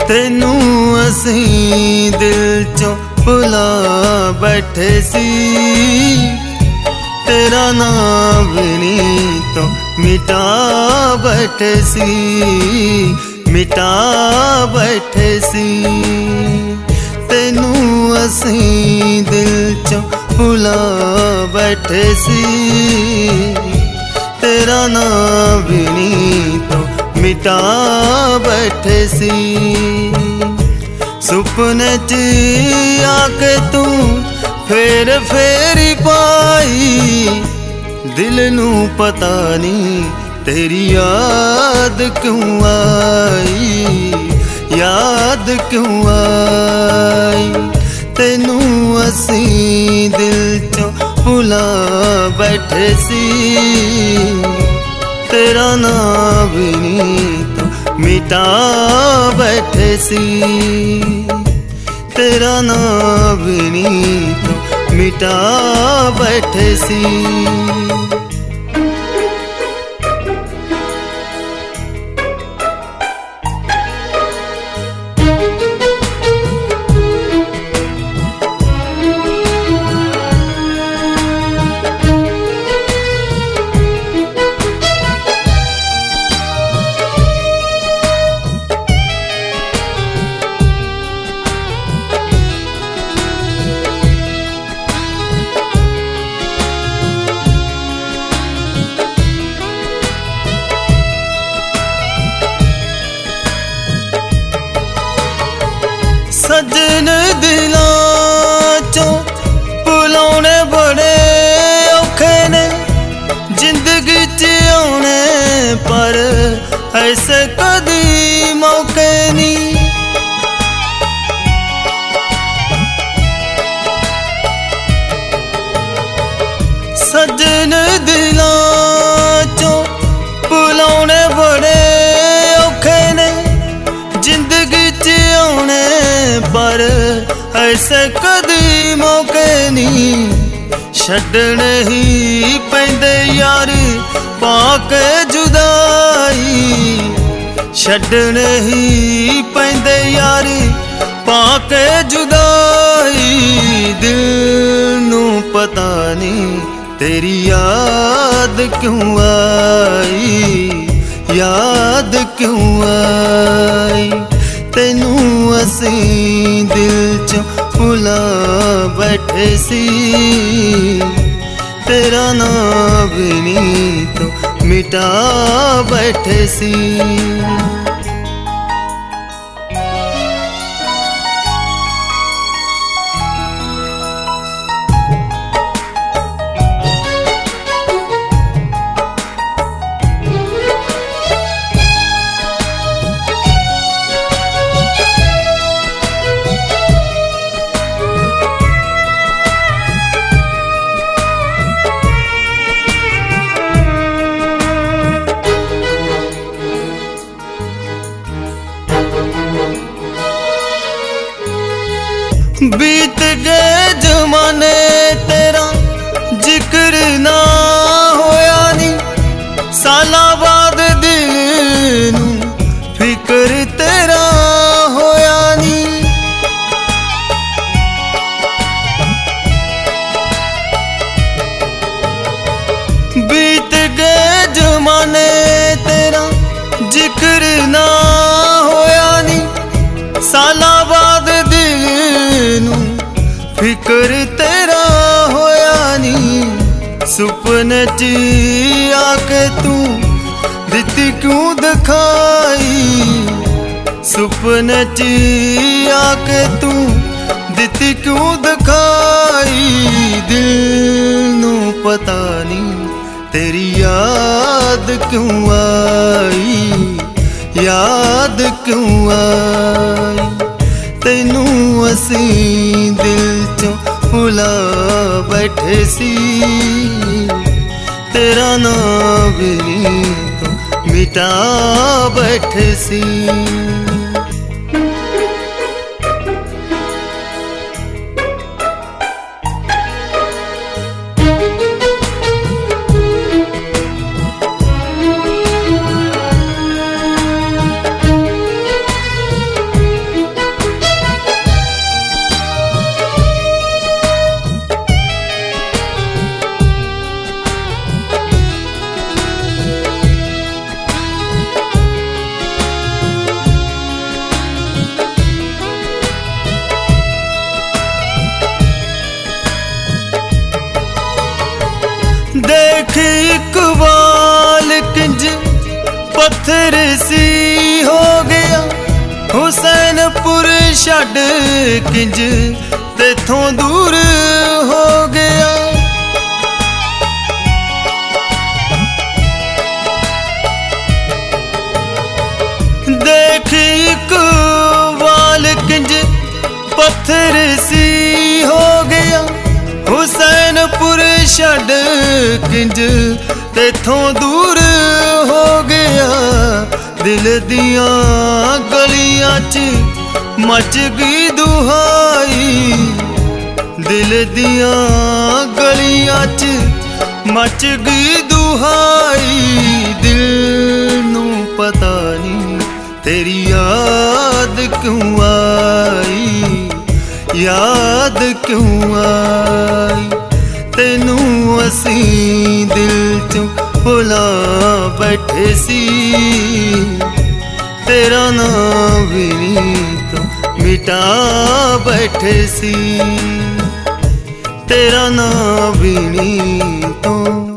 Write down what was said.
तेनू असी दिल चों भुला बैठे सी, तेरा नाम भी नहीं तो मिटा बैठे सी, मिटा बैठे सी। तेनू असी दिल चों भुला बैठे सी, तेरा नाम भी नहीं तो मिटा बैठे सी। सुपने च आके तू फेर फेरी पाई, दिल नू पता नहीं तेरी याद क्यों आई, याद क्यों आई। तेनू असी दिल चों भुला बैठे सी, तेरा नाम भी नहीं तो मिटा बैठे सी, तेरा नाम भी नहीं तो मिटा बैठे सी। सजन दिलां चों भुलाने बड़े औखे ने, जिंदगी च आने पर ऐसे कदी मौके नहीं। सजन दिलां चों भुलाने बड़े औखे ने, जिंदगी च आने पर ऐसे कदी मौके नहीं। छड्डण ही पैंदे यार पाके जुदाई, छड्डण ही पैंदे यार पाके जुदाई। दिल नू पता नहीं तेरी याद क्यों आई, याद क्यों आई। तेनू असी दिल चों भुला बैठे सी, तेरा नाम भी नहीं तो मिटा बैठे सी। बीत गए जमाने तेरा जिक्र ना होया नी, साला बाद दिल नू फिक्र तेरा होया नी। बीत गए जमाने तेरा जिक्र ना होया नी, साला बाद फिक्र तेरा होया नी। सुपने च आके तू दित्ती क्यों दिखाई, सुपने च आके तू दित्ती क्यों दिखाई। दिल नू पता नहीं तेरी याद क्यों आई, याद क्यों आई। तेनू असी दिल चों भुला बैठे सी, तेरा नाम भी नहीं तो मिटा बैठे सी। पत्थर सी हो गया हुसैनपुर छड़ किंज तेथों दूर हो गया। देख इकबाल किंज पत्थर सी हो गया हुसैनपुर छड़ किंज तेथों दूर हो गया। दिल दियां गलियां च मच गई दुहाई, दिल दियां गलियां च मच गई दुहाई। दिल नू पता नहीं तेरी याद क्यों आई, याद क्यों आई। तेनू असी दिल चों भुला बैठे सी, तेरा नाम भी नहीं तो मिटा बैठे सी, तेरा नाम भी नहीं तो